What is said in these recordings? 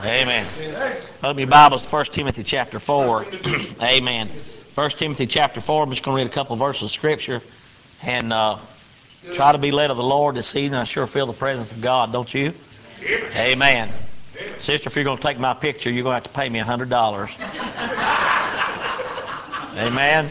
Amen. Open your Bibles to 1 Timothy chapter 4. Amen. 1 Timothy chapter 4. I'm just going to read a couple of verses of Scripture and try to be led of the Lord this evening. I sure feel the presence of God, don't you? Amen. Sister, if you're going to take my picture, you're going to have to pay me $100. Amen.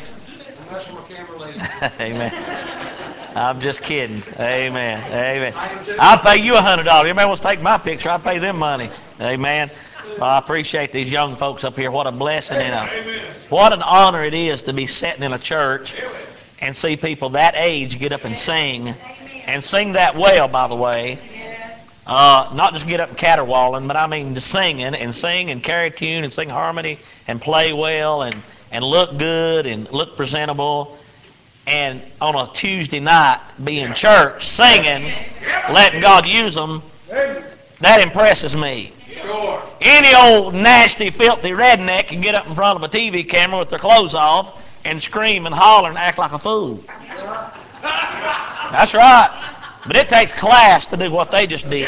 Amen. I'm just kidding. Amen. Amen. I'll pay you $100. Everybody wants to take my picture, I'll pay them money. Amen. Well, I appreciate these young folks up here. What a blessing and what an honor it is to be sitting in a church and see people that age get up and sing that well, by the way. Not just get up and caterwauling, but I mean just singing and sing and carry tune and sing harmony and play well and look good and look presentable. And on a Tuesday night, be in church singing, letting God use them, that impresses me. Sure. Any old nasty, filthy redneck can get up in front of a TV camera with their clothes off and scream and holler and act like a fool. That's right. But it takes class to do what they just did.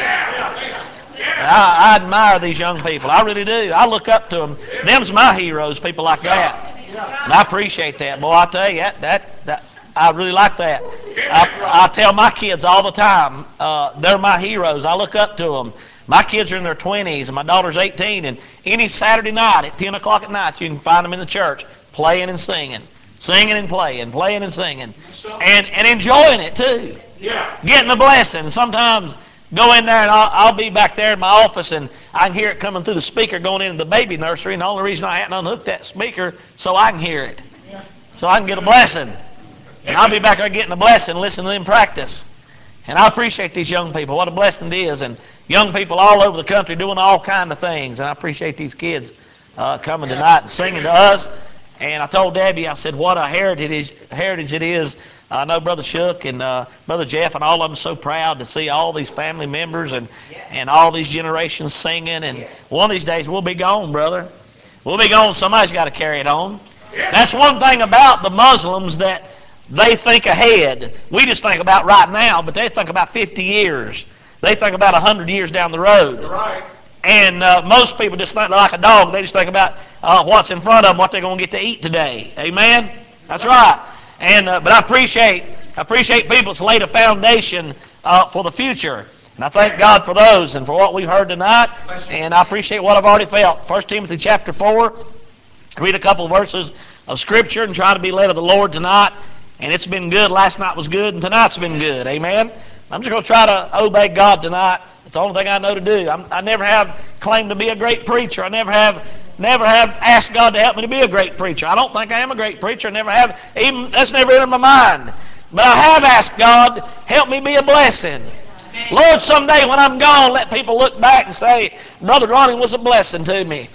I admire these young people. I really do. I look up to them. Them's my heroes, people like that. And I appreciate that. Boy, I tell you, that I really like that. I tell my kids all the time, they're my heroes. I look up to them. My kids are in their 20s, and my daughter's 18, and any Saturday night at 10 o'clock at night, you can find them in the church playing and singing. Singing and playing and singing. And enjoying it, too. Getting the blessing. Sometimes go in there, and I'll be back there in my office, and I can hear it coming through the speaker going into the baby nursery, and the only reason I hadn't unhooked that speaker so I can hear it. So I can get a blessing. And I'll be back there getting a blessing, listening to them practice. And I appreciate these young people. What a blessing it is. And young people all over the country doing all kinds of things. And I appreciate these kids coming tonight and singing to us. And I told Debbie, I said, what a heritage it is. I know Brother Shook and Brother Jeff and all of them are so proud to see all these family members and all these generations singing. And one of these days we'll be gone, brother. We'll be gone. Somebody's got to carry it on. That's one thing about the Muslims, that they think ahead. We just think about right now, but they think about 50 years. They think about 100 years down the road. Right. And most people just think like a dog. They just think about what's in front of them, what they're going to get to eat today. Amen? That's right. And but I appreciate people that's laid a foundation for the future. And I thank God for those and for what we've heard tonight. And I appreciate what I've already felt. 1 Timothy chapter 4. Read a couple of verses of Scripture and try to be led of the Lord tonight. And it's been good. Last night was good, and tonight's been good. Amen? I'm just going to try to obey God tonight. It's the only thing I know to do. I never have claimed to be a great preacher. I never have asked God to help me to be a great preacher. I don't think I am a great preacher. I never have. Even that's never entered my mind. But I have asked God, help me be a blessing. Lord, someday when I'm gone, let people look back and say, Brother Ronnie was a blessing to me.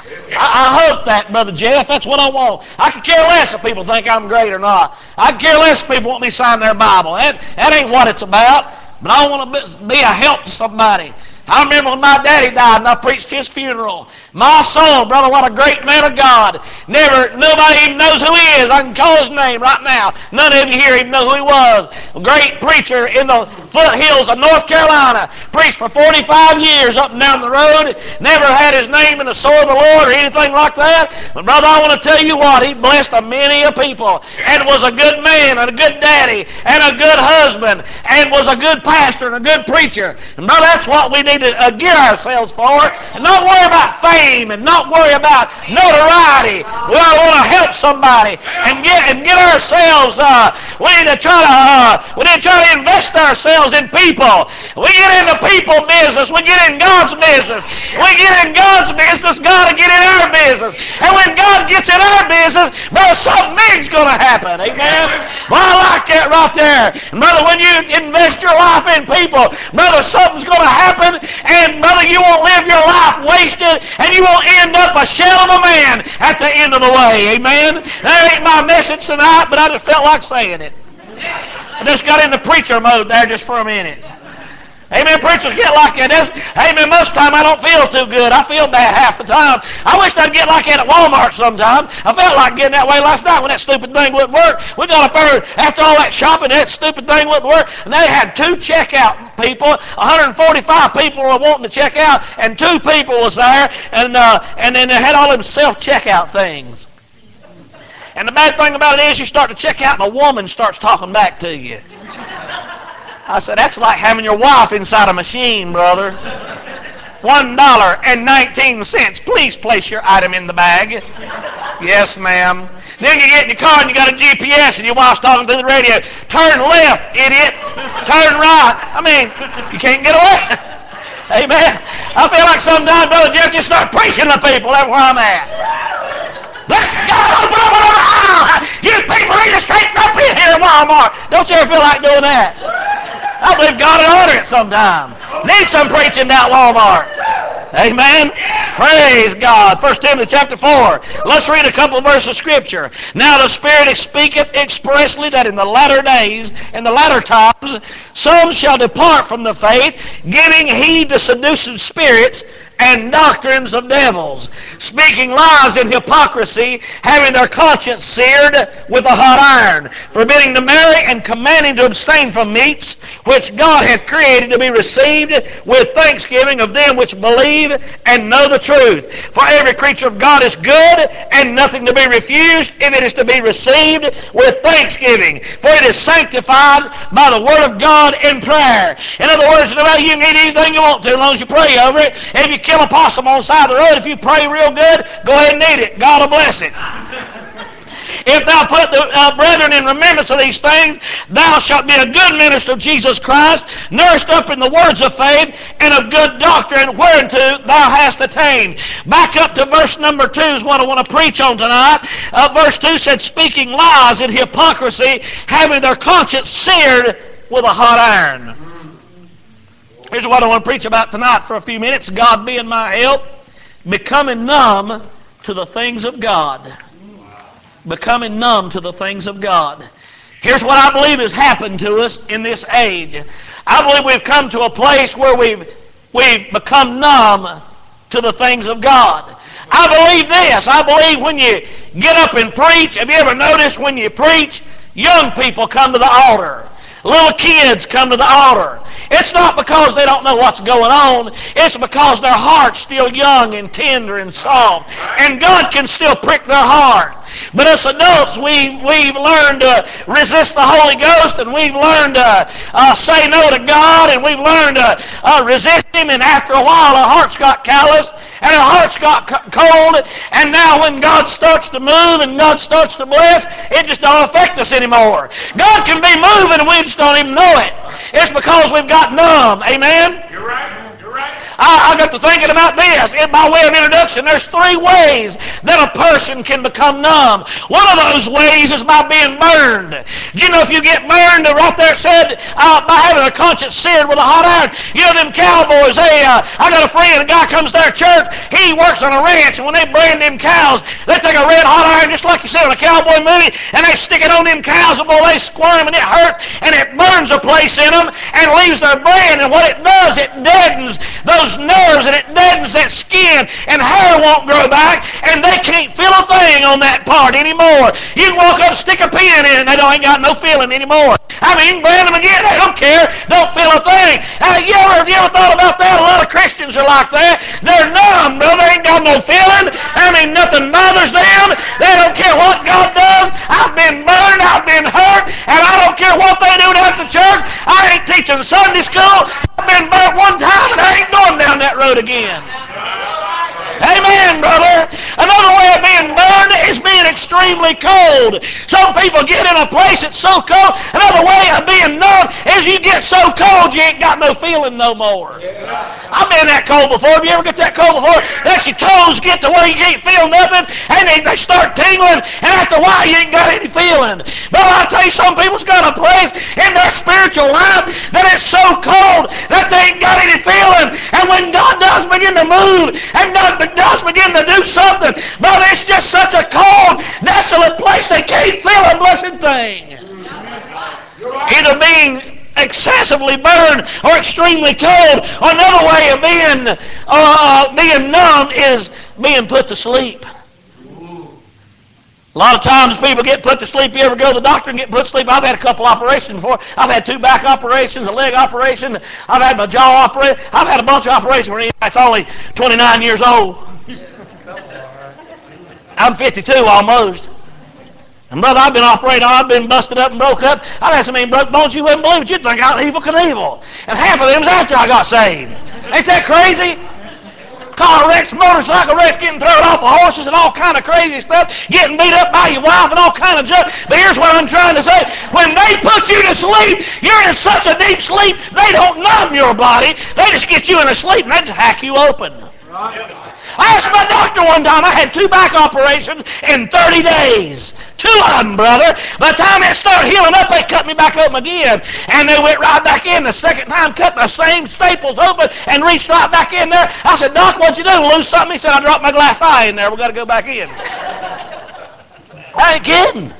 I hope that, Brother Jeff. That's what I want. I could care less if people think I'm great or not. I could care less if people want me to sign their Bible. That ain't what it's about. But I want to be a help to somebody. I remember when my daddy died and I preached his funeral. My soul, brother, what a great man of God. Nobody even knows who he is. I can call his name right now. None of you here even know who he was. A great preacher in the foothills of North Carolina. Preached for 45 years up and down the road. Never had his name in the soul of the Lord or anything like that. But brother, I want to tell you what, he blessed a many a people and was a good man and a good daddy and a good husband and was a good pastor and a good preacher. And brother, that's what we need to gear ourselves for, and not worry about fame and not worry about notoriety. We want to help somebody and get ourselves. We need to try to invest ourselves in people. We get into people business. We get in God's business. We get in God's business. God will get in our business. And when God gets in our business, brother, something big's going to happen. Amen. Well, I like that right there. And brother, when you invest your life in people, brother, something's going to happen. And brother, you won't live your life wasted, and you won't end up a shell of a man at the end of the way. Amen? That ain't my message tonight, but I just felt like saying it. I just got in the preacher mode there just for a minute. Amen. Preachers get like that. Amen. Most of the time I don't feel too good. I feel bad half the time. I wish I'd get like that at Walmart sometime. I felt like getting that way last night when that stupid thing wouldn't work. We got up there after all that shopping, that stupid thing wouldn't work. And they had 2 checkout people. 145 people were wanting to check out, and 2 people was there. And then they had all them self-checkout things. And the bad thing about it is you start to check out and a woman starts talking back to you. I said, that's like having your wife inside a machine, brother. $1.19. Please place your item in the bag. Yes, ma'am. Then you get in your car and you got a GPS and your wife's talking through the radio. Turn left, idiot. Turn right. I mean, you can't get away. Amen. I feel like sometimes, Brother Jeff, just start preaching to people. That's where I'm at. Bless God, open up another aisle. You people need to straighten up in here at Walmart. Don't you ever feel like doing that? I believe God will order it sometime. Need some preaching down Walmart. Amen. Praise God. 1 Timothy chapter 4. Let's read a couple of verses of Scripture. Now the Spirit speaketh expressly that in the latter days, in the latter times, some shall depart from the faith, giving heed to seducing spirits and doctrines of devils, speaking lies in hypocrisy, having their conscience seared with a hot iron, forbidding to marry and commanding to abstain from meats which God hath created to be received with thanksgiving of them which believe and know the truth. For every creature of God is good, and nothing to be refused if it is to be received with thanksgiving. For it is sanctified by the word of God in prayer. In other words, no matter, you can eat anything you want to as long as you pray over it. If you kill a possum on the side of the road, if you pray real good, go ahead and eat it. God will bless it. If thou put the brethren in remembrance of these things, thou shalt be a good minister of Jesus Christ, nourished up in the words of faith and of good doctrine, whereunto thou hast attained. Back up to verse number 2 is what I want to preach on tonight. Verse 2 said, speaking lies in hypocrisy, having their conscience seared with a hot iron. Here's what I want to preach about tonight for a few minutes. God being my help, becoming numb to the things of God. Becoming numb to the things of God. Here's what I believe has happened to us in this age. I believe we've come to a place where we've become numb to the things of God. I believe this. I believe when you get up and preach, have you ever noticed when you preach, young people come to the altar. Little kids come to the altar. It's not because they don't know what's going on. It's because their heart's still young and tender and soft. And God can still prick their heart. But as adults, we've learned to resist the Holy Ghost, and we've learned to say no to God, and we've learned to resist Him, and after a while our hearts got calloused, and our hearts got cold, and now when God starts to move and God starts to bless, it just don't affect us anymore. God can be moving and we just don't even know it. It's because we've got numb. Amen? You're right. You're right. I got to thinking about this. By way of introduction, there's 3 ways that a person can become numb. One of those ways is by being burned. Do you know if you get burned, right there it said, by having a conscience seared with a hot iron. You know them cowboys, I got a friend, a guy comes to our church, he works on a ranch, and when they brand them cows, they take a red hot iron, just like you see in a cowboy movie, and they stick it on them cows, and boy, they squirm, and it hurts, and it burns a place in them, and leaves their brand, and what it does, it deadens those nerves, and it deadens that skin, and hair won't grow back, and they can't feel a thing on that part anymore. You can walk up and stick a pin in it, and they ain't got no feeling anymore. I mean, you can brand them again, they don't care, don't feel a thing. Have you ever thought about that? A lot of Christians are like that. They're numb, brother. They ain't got no feeling. I mean, nothing bothers them. They don't care what God does. I've been burned, I've been hurt, and I don't care what they do down at the church. I ain't teaching Sunday school. I've been burnt one time, and I ain't going down that road again. Amen, brother. Another way of being burned is being extremely cold. Some people get in a place that's so cold. Another way of being numb is you get so cold you ain't got no feeling no more. I've been that cold before. Have you ever get that cold before? That your toes get to where you can't feel nothing, and they start tingling, and after a while you ain't got any feeling. But I'll tell you, some people's got a place in their spiritual life that is so cold that they ain't got any feeling. And when God does begin to move, and God does begin to do something, but it's just such a cold, desolate place they can't feel a blessed thing. Either being excessively burned or extremely cold. Or another way of being numb is being put to sleep. A lot of times people get put to sleep. You ever go to the doctor and get put to sleep? I've had a couple operations before. I've had 2 back operations, a leg operation. I've had my jaw operated. I've had a bunch of operations where it's only 29 years old. I'm 52 almost. And brother, I've been operated on. I've been busted up and broke up. I've had so many broke bones you wouldn't believe it. You'd think I was Evel Knievel. And half of them was after I got saved. Ain't that crazy? Car wrecks, motorcycle wrecks, getting thrown off of horses and all kind of crazy stuff, getting beat up by your wife and all kind of junk. But here's what I'm trying to say. When they put you to sleep, you're in such a deep sleep, they don't numb your body. They just get you in a sleep and they just hack you open. I asked my doctor one time, I had 2 back operations in 30 days. 2 of them, brother. By the time it started healing up, they cut me back open again. And they went right back in the second time, cut the same staples open, and reached right back in there. I said, Doc, what'd you do? Lose something? He said, I dropped my glass eye in there. We got to go back in. I ain't kidding.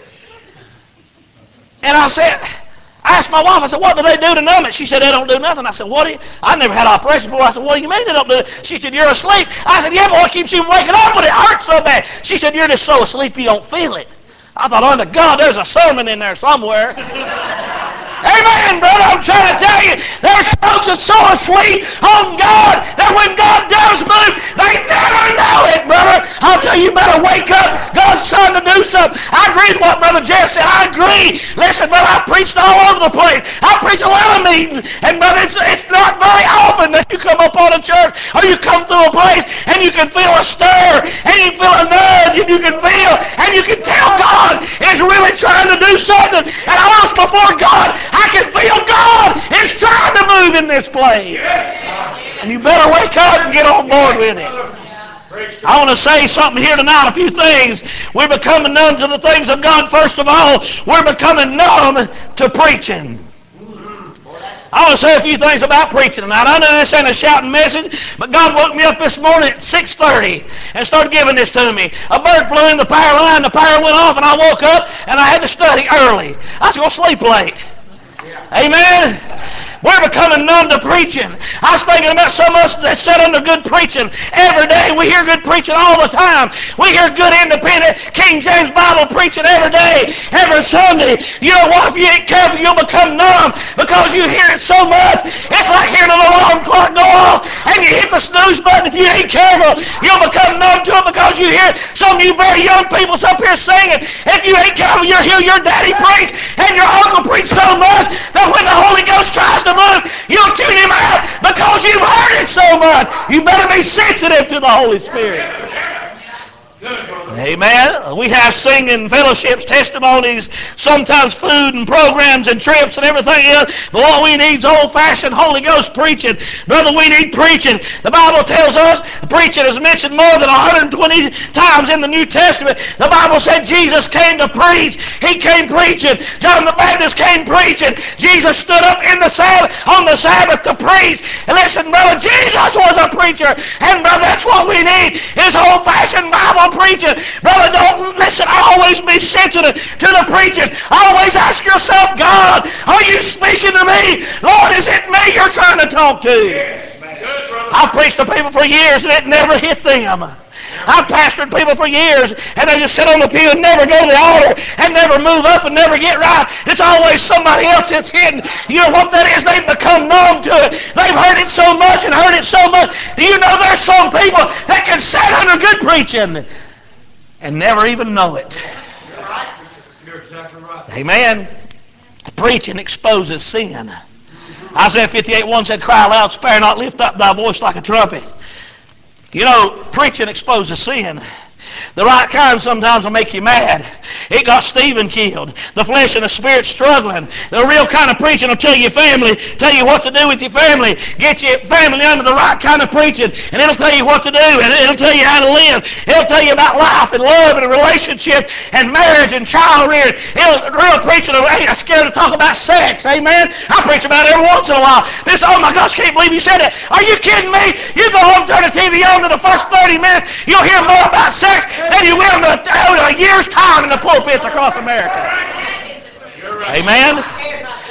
And I asked my wife, I said, what do they do to numb it? She said, they don't do nothing. I said, I never had an operation before. I said, what do you mean they don't do it? She said, you're asleep. I said, yeah, but what keeps you from waking up when it hurts so bad? She said, you're just so asleep you don't feel it. I thought, oh, God, there's a sermon in there somewhere. Amen, brother. I'm trying to tell you, there's folks that so asleep on God that when God does move, they never know it, brother. I'll tell you, you better wake up. God's trying to do something. I agree with what Brother Jeff said. I agree. Listen, brother, I preached all over the place. I preach a lot of meetings, and brother, it's not very often that you come up on a church or you come through a place and you can feel a stir and you feel a nudge and you can feel and you can tell God is really trying to do something. And honest before God, I can feel God is trying to move in this place. And you better wake up and get on board with it. I want to say something here tonight, a few things. We're becoming numb to the things of God. First of all, we're becoming numb to preaching. I want to say a few things about preaching tonight. I know this ain't a shouting message, but God woke me up this morning at 6:30 and started giving this to me. A bird flew in the power line, the power went off, and I woke up, and I had to study early. I was going to sleep late. Amen. We're becoming numb to preaching. I was thinking about some of us that sit under good preaching every day. We hear good preaching all the time. We hear good independent King James Bible preaching every day, every Sunday. You know what? If you ain't careful, you'll become numb because you hear it so much. It's like hearing an alarm clock go off and you hit the snooze button. If you ain't careful, you'll become numb to it because you hear some of you very young people up here singing. If you ain't careful, you'll hear your daddy preach and your uncle preach so much that when the Holy Ghost tries to move, you'll tune him out because you've heard it so much. You better be sensitive to the Holy Spirit. Amen. We have singing, fellowships, testimonies, sometimes food and programs and trips and everything else. But what we need is old-fashioned Holy Ghost preaching. Brother, we need preaching. The Bible tells us preaching is mentioned more than 120 times in the New Testament. The Bible said Jesus came to preach. He came preaching. John the Baptist came preaching. Jesus stood up on the Sabbath to preach. And listen, brother, Jesus was a preacher. And brother, that's what we need is old-fashioned Bible preaching. Brother, don't listen. Always be sensitive to the preaching. Always ask yourself, God, are you speaking to me? Lord, is it me you're trying to talk to? I've preached to people for years and it never hit them. I've pastored people for years and they just sit on the pew and never go to the altar and never move up and never get right. It's always somebody else that's hitting. You know what that is? They've become numb to it. They've heard it so much and heard it so much. Do you know there's some people that can sit under good preaching and never even know it? You're exactly right. Amen. Preaching exposes sin. Isaiah 58:1 said, cry aloud, spare not, lift up thy voice like a trumpet. You know, preaching exposes sin. The right kind sometimes will make you mad. It got Stephen killed. The flesh and the spirit struggling. The real kind of preaching will tell your family, tell you what to do with your family, get your family under the right kind of preaching, and it'll tell you what to do, and it'll tell you how to live. It'll tell you about life and love and a relationship and marriage and child rearing. Real preaching ain't scared to talk about sex. Amen? I preach about it every once in a while. This, oh my gosh, can't believe you said that. Are you kidding me? You go home, turn the TV on to the first 30 minutes, you'll hear more about sex than you will in a year's time in the pulpits across America. Amen?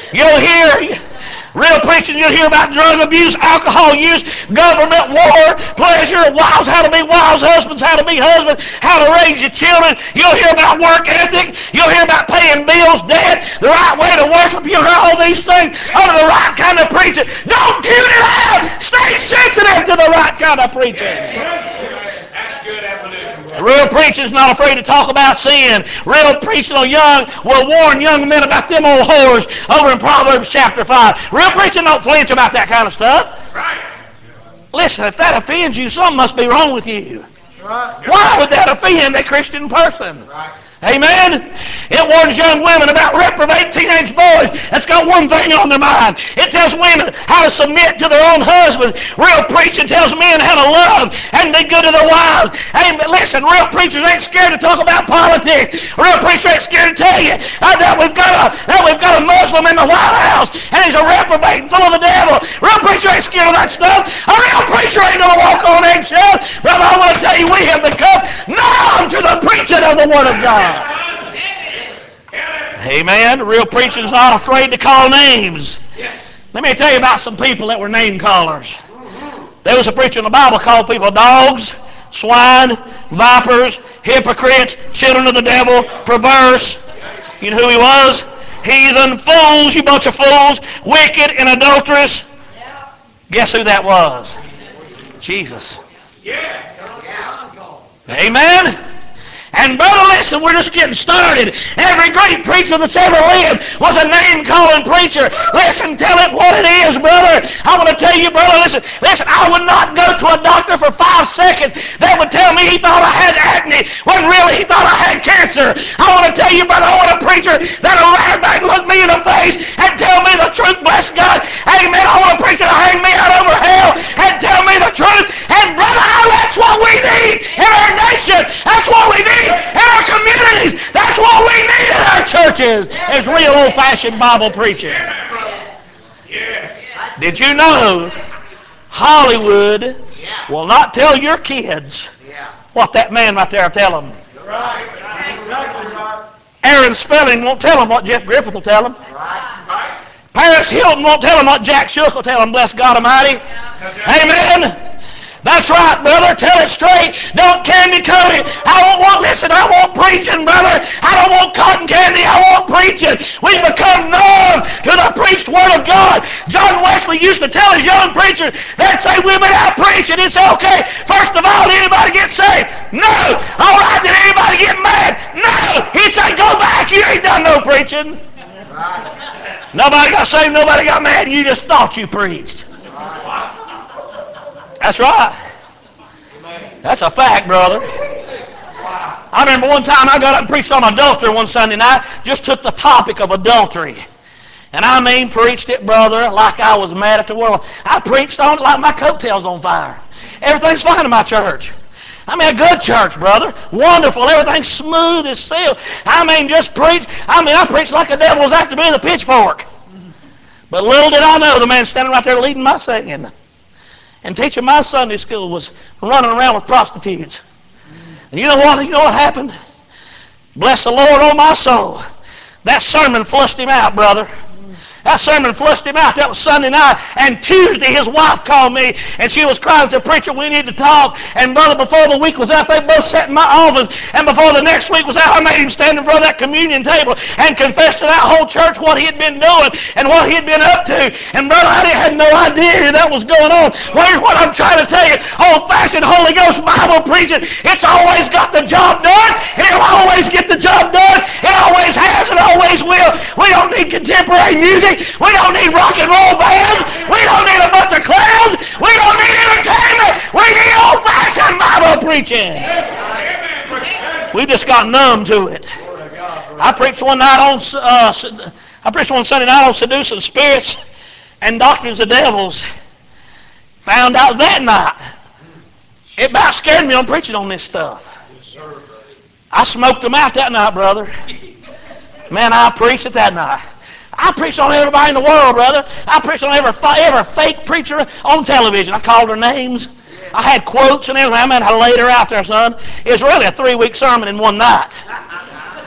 You'll hear real preaching, you'll hear about drug abuse, alcohol use, government, war, pleasure, wives, how to be wives, husbands, how to be husbands, how to raise your children. You'll hear about work ethic. You'll hear about paying bills, debt, the right way to worship. You'll hear all these things under the right kind of preaching. Don't tune it out. Stay sensitive to the right kind of preaching. That's good definition. Real preaching's not afraid to talk about sin. Real preaching will warn young men about them old whores over in Proverbs chapter 5. Real preaching don't flinch about that kind of stuff. Right. Listen, if that offends you, something must be wrong with you. Right. Why would that offend a Christian person? Right. Amen? It warns young women about reprobate teenage boys that's got one thing on their mind. It tells women how to submit to their own husbands. Real preaching tells men how to love and be good to their wives. Amen. Listen, real preachers ain't scared to talk about politics. Real preachers ain't scared to tell you that we've got a Muslim in the White House and he's a reprobate and full of the devil. Real preacher ain't scared of that stuff. A real preacher ain't going to walk on eggshells. Brother, I want to tell you, we have become numb to the preaching of the Word of God. Amen. Real preaching's not afraid to call names. Let me tell you about some people that were name callers. There was a preacher in the Bible called people dogs, swine, vipers, hypocrites, children of the devil, perverse. You know who he was? Heathen, fools, you bunch of fools, wicked and adulterous. Guess who that was? Jesus. Amen. And brother, listen, we're just getting started. Every great preacher that's ever lived was a name-calling preacher. Listen, tell it what it is, brother. I want to tell you, brother, listen, I would not go to a doctor for 5 seconds that would tell me he thought I had acne when really he thought I had cancer. I want to tell you, brother, I want a preacher that'll right back look me in the face and tell me the truth, bless God. Amen. I want a preacher to hang me out over hell and tell me the truth. And brother, that's what we need in our nation. That's what we need in our communities. That's what we need in our churches. Is real old-fashioned Bible preaching. Did you know Hollywood will not tell your kids what that man right there will tell them? Aaron Spelling won't tell them what Jeff Griffith will tell them. Paris Hilton won't tell them what Jack Shook will tell them, bless God Almighty. Amen. That's right, brother. Tell it straight. Don't candy coat it. I want preaching, brother. I don't want cotton candy. I want preaching. We've become numb to the preached Word of God. John Wesley used to tell his young preachers, they'd say, we've been out preaching. It's okay. First of all, did anybody get saved? No. All right, did anybody get mad? No. He'd say, go back. You ain't done no preaching. Nobody got saved. Nobody got mad. You just thought you preached. That's right. That's a fact, brother. I remember one time I got up and preached on adultery one Sunday night. Just took the topic of adultery. And I mean preached it, brother, like I was mad at the world. I preached on it like my coattails on fire. Everything's fine in my church. I mean, a good church, brother. Wonderful. Everything's smooth as silk. I mean, just preach. I preached like the devil was after me with a pitchfork. But little did I know the man standing right there leading my singing and teaching my Sunday school was running around with prostitutes. And you know what? You know what happened? Bless the Lord, oh my soul. That sermon flushed him out, brother. That sermon flushed him out. That was Sunday night. And Tuesday, his wife called me, and she was crying and said, preacher, we need to talk. And brother, before the week was out, they both sat in my office. And before the next week was out, I made him stand in front of that communion table and confess to that whole church what he had been doing and what he had been up to. And brother, I had no idea that was going on. Well, here's what I'm trying to tell you. Old-fashioned Holy Ghost Bible preaching, it's always got the job done. It'll always get the job done. It always has and always will. We don't need contemporary music. We don't need rock and roll bands. We don't need a bunch of clowns. We don't need entertainment. We need old-fashioned Bible preaching. We just got numb to it. I preached one Sunday night on seducing spirits and doctrines of devils. Found out that night. It about scared me on preaching on this stuff. I smoked them out that night, brother. Man, I preached it that night. I preached on everybody in the world, brother. I preached on every fake preacher on television. I called their names. I had quotes and everything. I mean, I laid her out there, son. It was really a 3-week sermon in one night.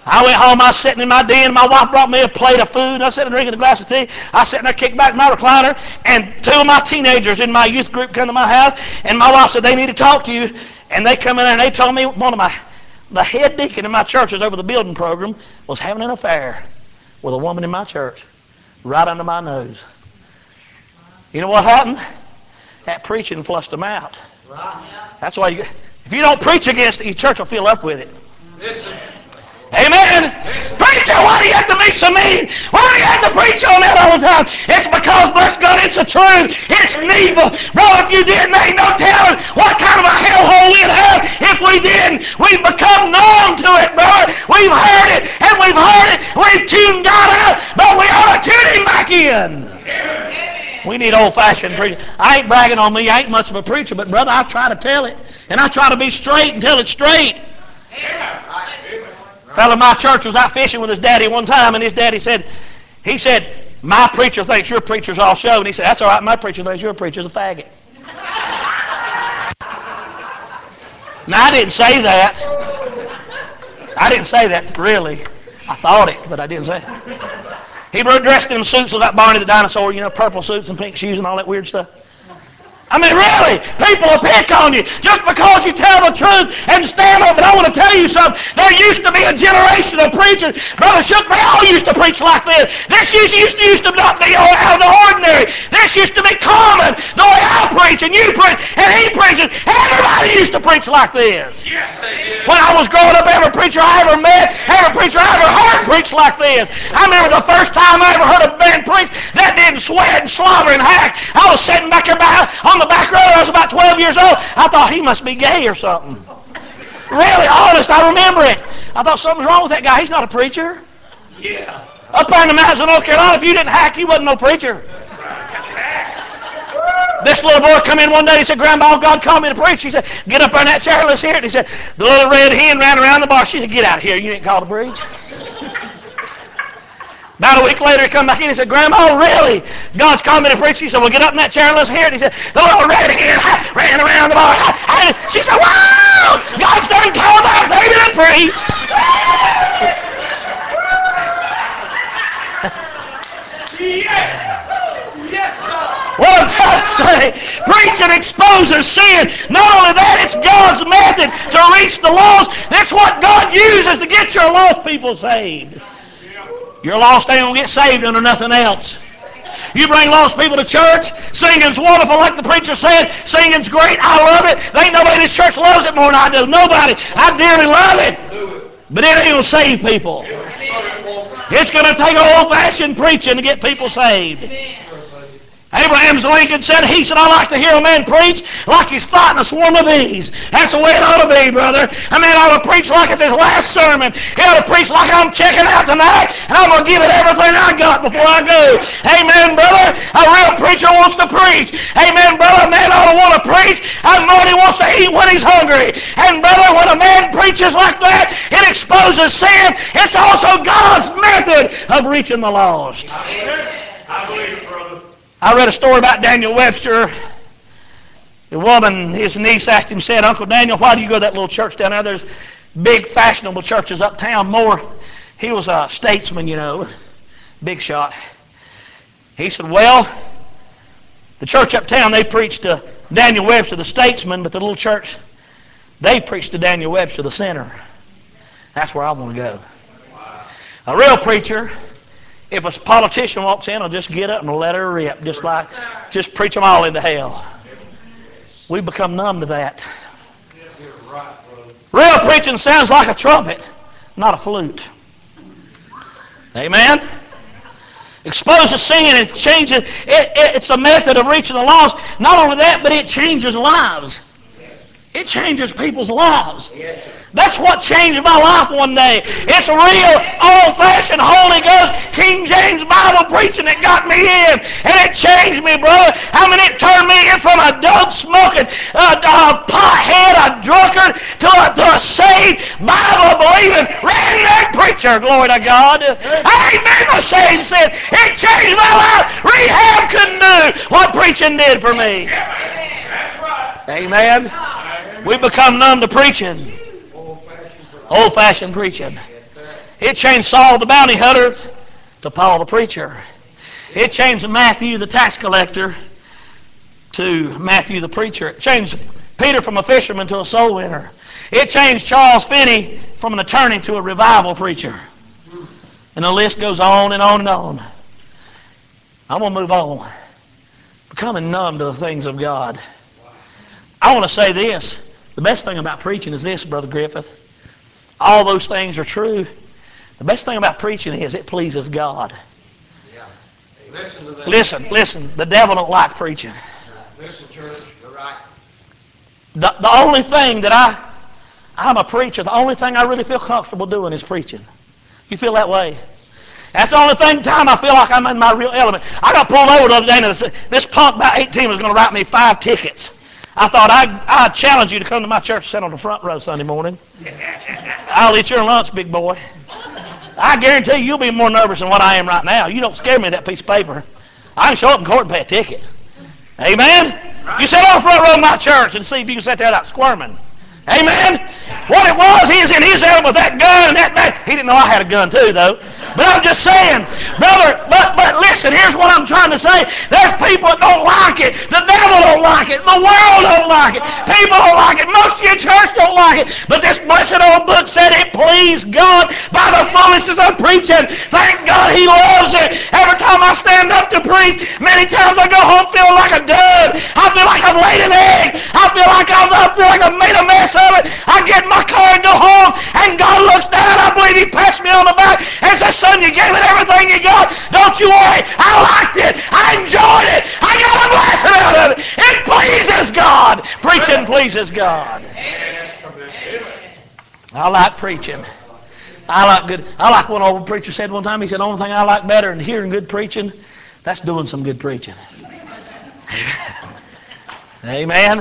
I went home, I was sitting in my den, my wife brought me a plate of food, I was sitting there drinking a glass of tea. I was sitting there kicked back in my recliner, and two of my teenagers in my youth group come to my house, and my wife said, they need to talk to you. And they come in there and they told me the head deacon in my church was over the building program was having an affair with a woman in my church right under my nose. You know what happened? That preaching flushed them out. That's why if you don't preach against it, your church will fill up with it. Listen. Amen. Preacher, why do you have to be so mean? Why do you have to preach on that all the time? It's because, bless God, it's the truth. It's needful. Bro, if you didn't, there ain't no telling what kind of a hellhole we'd have if we didn't. We've become numb to it, brother. We've heard it, and we've heard it. We've tuned God out, but we ought to tune him back in. We need old-fashioned preaching. I ain't bragging on me. I ain't much of a preacher, but, brother, I try to tell it, and I try to be straight and tell it straight. A fellow in my church was out fishing with his daddy one time, and his daddy said, my preacher thinks your preacher's all show. And he said, that's all right, my preacher thinks your preacher's a faggot. Now, I didn't say that. I didn't say that, really. I thought it, but I didn't say it. He dressed in suits like Barney the dinosaur, purple suits and pink shoes and all that weird stuff. I mean, really, people will pick on you just because you tell the truth and stand up. But I want to tell you something. There used to be a generation of preachers. Brother Shook, they all used to preach like this. This used to not be out of the ordinary. This used to be common. The way I preach and you preach and he preaches, everybody used to preach like this. Yes, they did. When I was growing up, every preacher I ever met, every preacher I ever heard preached like this. I remember the first time I ever heard a man preach that didn't sweat and slobber and hack. I was sitting back there on the back row. I was about 12 years old. I thought he must be gay or something. Really, honest, I remember it. I thought something's wrong with that guy. He's not a preacher. Yeah. Up there in the mountains of North Carolina, if you didn't hack, you wasn't no preacher. This little boy come in one day, he said, Grandma, God called me to preach. He said, get up there in that chair, let's hear it. He said, the little red hen ran around the bar. She said, get out of here, you ain't called to preach. About a week later, he come back in and said, Grandma, really? God's called me to preach. She said, well, get up in that chair and let's hear it. He said, the little red hen ran around the bar. She said, wow, God's done called my baby to preach. Yes, sir. What I'm trying to say, preaching exposes sin. Not only that, it's God's method to reach the lost. That's what God uses to get your lost people saved. Your lost ain't going to get saved under nothing else. You bring lost people to church, singing's wonderful like the preacher said. Singing's great, I love it. There ain't nobody in this church loves it more than I do. Nobody. I dearly love it. But it ain't going to save people. It's going to take old-fashioned preaching to get people saved. Abraham Lincoln said, I like to hear a man preach like he's fighting a swarm of bees. That's the way it ought to be, brother. A man ought to preach like it's his last sermon. He ought to preach like I'm checking out tonight, and I'm going to give it everything I got before I go. Amen, brother. A real preacher wants to preach. Amen, brother. A man ought to want to preach. A man wants to eat when he's hungry. And, brother, when a man preaches like that, it exposes sin. It's also God's method of reaching the lost. I believe it, brother. I read a story about Daniel Webster. The woman, his niece, asked him, said, Uncle Daniel, why do you go to that little church down there? There's big fashionable churches uptown. He was a statesman, big shot. He said, well, the church uptown, they preached to Daniel Webster, the statesman, but the little church, they preached to Daniel Webster, the sinner. That's where I want to go. A real preacher, if a politician walks in, I'll just get up and let her rip, just preach them all into hell. We become numb to that. Real preaching sounds like a trumpet, not a flute. Amen? Exposes sin, it changes, it's a method of reaching the lost. Not only that, but it changes lives. It changes people's lives. That's what changed my life one day. It's real old-fashioned Holy Ghost King James Bible preaching that got me in. And it changed me, brother. I mean, it turned me in from a dope-smoking, pothead, a drunkard, to a saved, Bible-believing, redneck preacher. Glory to God. I ain't been the same since. It changed my life. Rehab couldn't do what preaching did for me. That's right. Amen. We become numb to preaching. Old-fashioned preaching. It changed Saul the bounty hunter to Paul the preacher. It changed Matthew the tax collector to Matthew the preacher. It changed Peter from a fisherman to a soul winner. It changed Charles Finney from an attorney to a revival preacher. And the list goes on and on and on. I'm going to move on. Becoming numb to the things of God. I want to say this. The best thing about preaching is this, Brother Griffith. All those things are true. The best thing about preaching is it pleases God. Listen to that. Listen. The devil don't like preaching. Listen, church. You're right. The only thing that I'm a preacher, the only thing I really feel comfortable doing is preaching. You feel that way? That's the only time I feel like I'm in my real element. I got pulled over the other day, and this punk about 18 was going to write me 5 tickets. I thought I'd challenge you to come to my church and sit on the front row Sunday morning. I'll eat your lunch, big boy. I guarantee you'll be more nervous than what I am right now. You don't scare me with that piece of paper. I can show up in court and pay a ticket. Amen? You sit on the front row of my church and see if you can sit there without squirming. Amen? What it was, he was in his element with that gun and that bag. He didn't know I had a gun too, though. But I'm just saying, brother, but listen, here's what I'm trying to say. There's people that don't like it. The devil don't like it. The world don't like it. People don't like it. Most of your church don't like it. But this blessed old book said it pleased God by the foolishness of preaching. Thank God he loves it. Every time I stand up to preach, many times I go home feeling like a dud. I feel like I've laid an egg. I feel like I've made a mess of it. I get in my car and go home, and God looks down. I believe he pats me on the back and says, son, you gave it everything you got. Don't you worry. I liked it. I enjoyed it. I got a blessing out of it. It pleases God. Preaching pleases God. I like preaching. I like what an old preacher said one time. He said, the only thing I like better than hearing good preaching, that's doing some good preaching. Amen.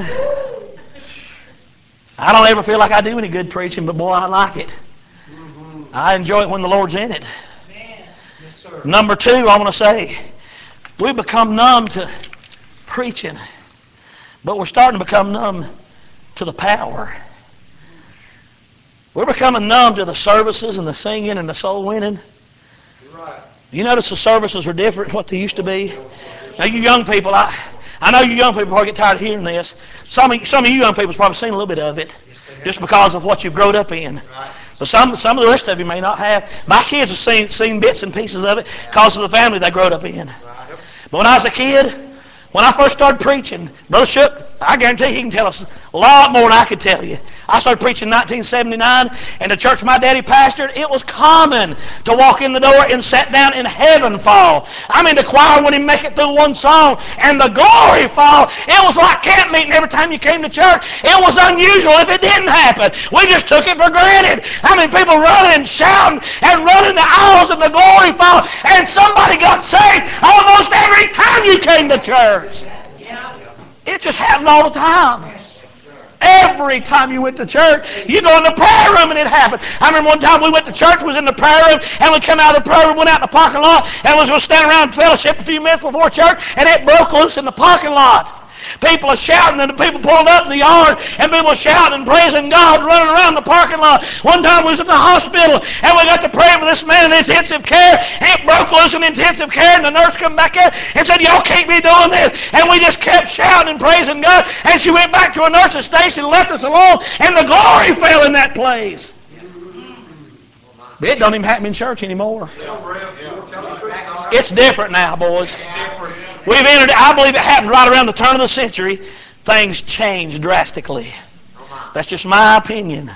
I don't ever feel like I do any good preaching, but boy, I like it. I enjoy it when the Lord's in it. Yes, sir. Number 2, I want to say, we become numb to preaching, but we're starting to become numb to the power. We're becoming numb to the services and the singing and the soul winning. You're right. You notice the services are different from what they used to be. Now, you young people, I know you young people probably get tired of hearing this. Some of you young people have probably seen a little bit of it just because of what you've grown up in. But some of the rest of you may not have. My kids have seen bits and pieces of it because of the family they growed up in. But when I was a kid, when I first started preaching, Brother Shook, I guarantee he can tell us a lot more than I could tell you. I started preaching in 1979, and the church my daddy pastored, it was common to walk in the door and sit down and heaven fall. I mean, the choir wouldn't even make it through one song, and the glory fall. It was like camp meeting every time you came to church. It was unusual if it didn't happen. We just took it for granted. I mean, people running and shouting and running the aisles and the glory fall, and somebody got saved almost every time you came to church. It just happened all the time. Every time you went to church, you go in the prayer room and it happened. I remember one time we went to church, was in the prayer room, and we come out of the prayer room, went out in the parking lot, and was going to stand around and fellowship a few minutes before church, and it broke loose in the parking lot. People are shouting, and the people pulled up in the yard, and people shouting and praising God, running around the parking lot. One time we was at the hospital, and we got to pray for this man in intensive care, and it broke loose in intensive care, and the nurse come back in and said, y'all can't be doing this. And we just kept shouting and praising God, and she went back to her nurse's station and left us alone, and the glory fell in that place. It don't even happen in church anymore. It's different now, boys. We've entered, I believe it happened right around the turn of the century. Things changed drastically. That's just my opinion.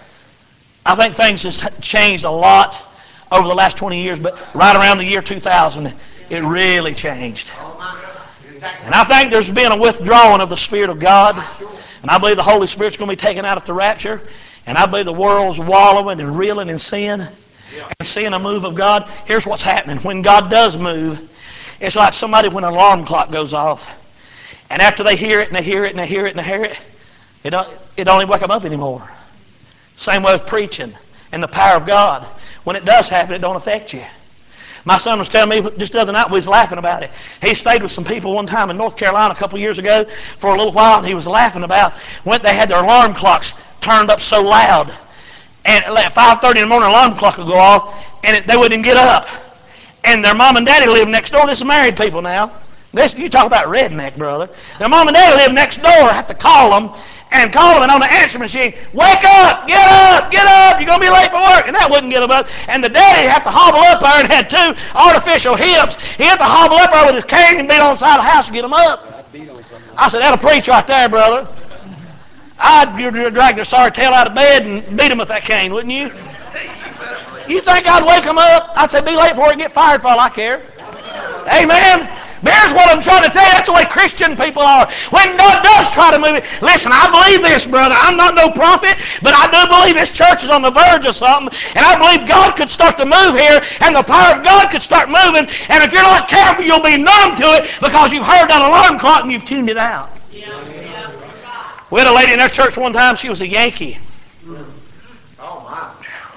I think things have changed a lot over the last 20 years, but right around the year 2000, it really changed. And I think there's been a withdrawing of the Spirit of God, and I believe the Holy Spirit's going to be taken out at the rapture, and I believe the world's wallowing and reeling in sin and seeing a move of God. Here's what's happening. When God does move, it's like somebody when an alarm clock goes off, and after they hear it and they hear it and they hear it and they hear it, it don't even wake them up anymore. Same way with preaching and the power of God. When it does happen, it don't affect you. My son was telling me just the other night, we was laughing about it. He stayed with some people one time in North Carolina a couple of years ago for a little while, and he was laughing about when they had their alarm clocks turned up so loud. And at 5:30 in the morning, an alarm clock would go off, and they wouldn't even get up. And their mom and daddy lived next door. This is married people now. You talk about redneck, brother. Their mom and daddy lived next door. I have to call them, and on the answer machine, wake up, get up, you're going to be late for work. And that wouldn't get them up. And the daddy had to hobble up there and had 2 artificial hips. He had to hobble up there with his cane and beat on the side of the house to get them up. I said, that'll preach right there, brother. I'd drag their sorry tail out of bed and beat them with that cane, wouldn't you? You think I'd wake them up? I'd say, be late for it and get fired for all I care. Amen. There's what I'm trying to tell you. That's the way Christian people are. When God does try to move it. Listen, I believe this, brother. I'm not no prophet, but I do believe this church is on the verge of something. And I believe God could start to move here, and the power of God could start moving. And if you're not careful, you'll be numb to it because you've heard that alarm clock and you've tuned it out. We had a lady in our church one time. She was a Yankee. Oh, my.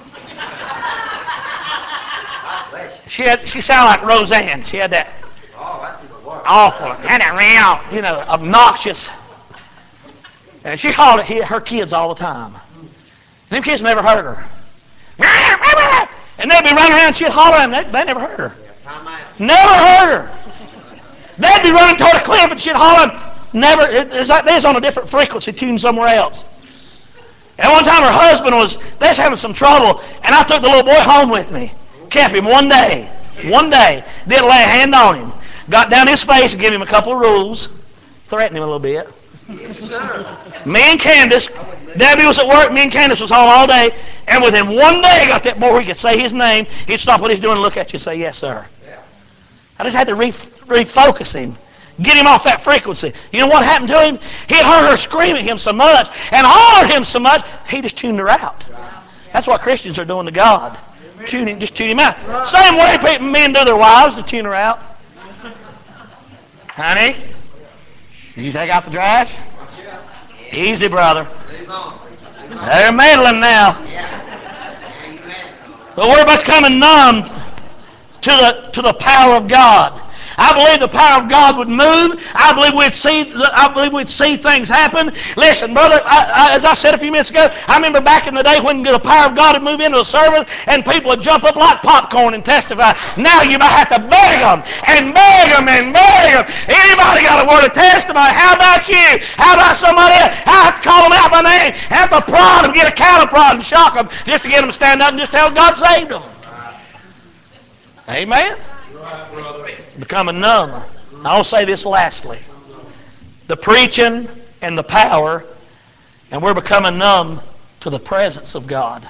She sounded like Roseanne. She had that awful, had that real, obnoxious. And she called it her kids all the time. And them kids never heard her. And they'd be running around and she'd holler at them. They never heard her. Never heard her. They'd be running toward a cliff and she'd holler. Never. It's like they was on a different frequency, tuned somewhere else. And one time her husband they was having some trouble, and I took the little boy home with me. Kept him one day, didn't lay a hand on him. Got down his face and gave him a couple of rules, threatened him a little bit. Yes, sir. Me and Candace, Debbie was at work, me and Candace was home all day, and within one day got that boy where he could say his name, he'd stop what he's doing and look at you and say, yes, sir. Yeah. I just had to refocus him, get him off that frequency. You know what happened to him? He had heard her scream at him so much and hollered him so much, he just tuned her out. That's what Christians are doing to God. Just tune him out. Same way men do their wives to tune her out. Honey, did you take out the trash? Easy, brother. They're meddling now. But we're becoming numb to the power of God. I believe the power of God would move. I believe we'd see things happen. Listen, brother, as I said a few minutes ago, I remember back in the day when the power of God would move into a service and people would jump up like popcorn and testify. Now you might have to beg them and beg them and beg them. Anybody got a word of testimony? How about you? How about somebody else? I have to call them out by name. I have to prod them, get a cattle prod and shock them just to get them to stand up and just tell God saved them. Amen? Becoming numb. I'll say this lastly. The preaching and the power, and we're becoming numb to the presence of God.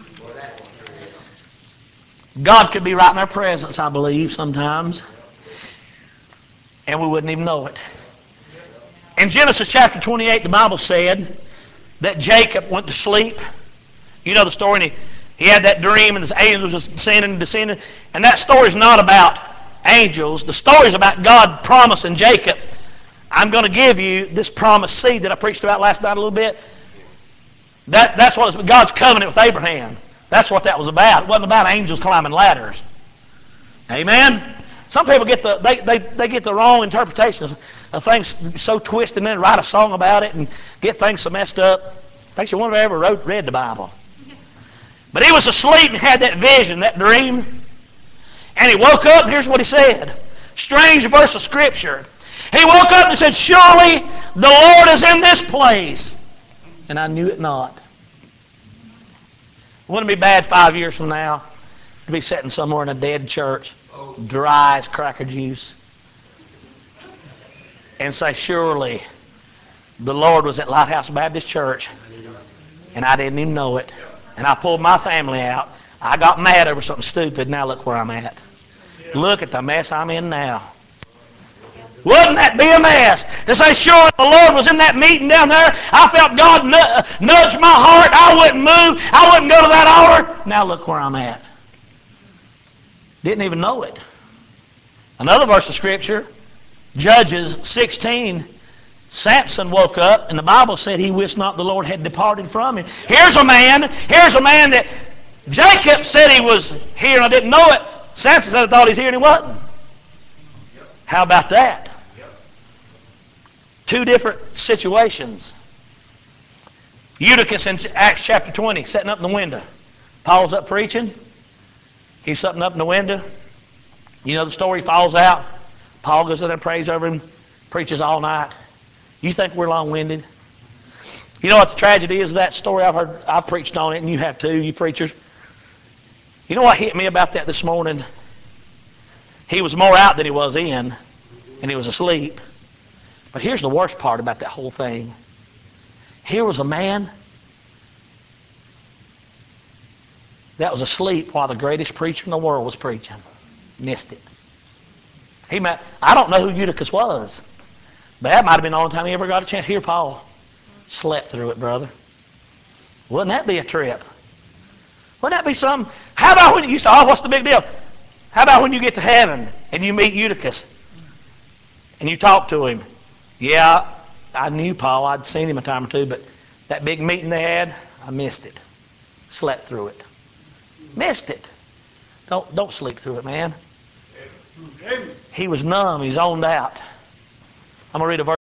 God could be right in our presence, I believe, sometimes, and we wouldn't even know it. In Genesis chapter 28, the Bible said that Jacob went to sleep. You know the story, and he had that dream, and the angels was ascending and descending. And that story is not about angels. The story is about God promising Jacob, I'm going to give you this promised seed that I preached about last night a little bit. That's what it's, God's covenant with Abraham. That's what that was about. It wasn't about angels climbing ladders. Amen? Some people get they get the wrong interpretation of things so twisted and then write a song about it and get things so messed up. Thinks you wonder if I ever read the Bible. But he was asleep and had that vision, that dream. And he woke up, and here's what he said. Strange verse of Scripture. He woke up and said, surely the Lord is in this place. And I knew it not. Wouldn't it be bad 5 years from now to be sitting somewhere in a dead church, dry as cracker juice, and say, surely the Lord was at Lighthouse Baptist Church, and I didn't even know it. And I pulled my family out. I got mad over something stupid. Now look where I'm at. Look at the mess I'm in now. Wouldn't that be a mess? To say, sure, the Lord was in that meeting down there. I felt God nudge my heart. I wouldn't move. I wouldn't go to that altar. Now look where I'm at. Didn't even know it. Another verse of Scripture, Judges 16. Samson woke up, and the Bible said he wished not the Lord had departed from him. Here's a man that Jacob said he was here, and I didn't know it. Samson said I thought he's here, and he wasn't. How about that? Two different situations. Eutychus in Acts chapter 20, sitting up in the window. Paul's up preaching. He's sitting up in the window. You know the story, falls out. Paul goes in there and prays over him, preaches all night. You think we're long-winded? You know what the tragedy is of that story? I've preached on it, and you have too, you preachers. You know what hit me about that this morning? He was more out than he was in, and he was asleep. But here's the worst part about that whole thing. Here was a man that was asleep while the greatest preacher in the world was preaching. Missed it. I don't know who Eutychus was, but that might have been the only time he ever got a chance to hear Paul. Slept through it, brother. Wouldn't that be a trip? Wouldn't that be something? How about when you say, oh, what's the big deal? How about when you get to heaven and you meet Eutychus and you talk to him? Yeah, I knew Paul. I'd seen him a time or two, but that big meeting they had, I missed it. Slept through it. Missed it. Don't sleep through it, man. He was numb. He's zoned out. I'm going to read a verse.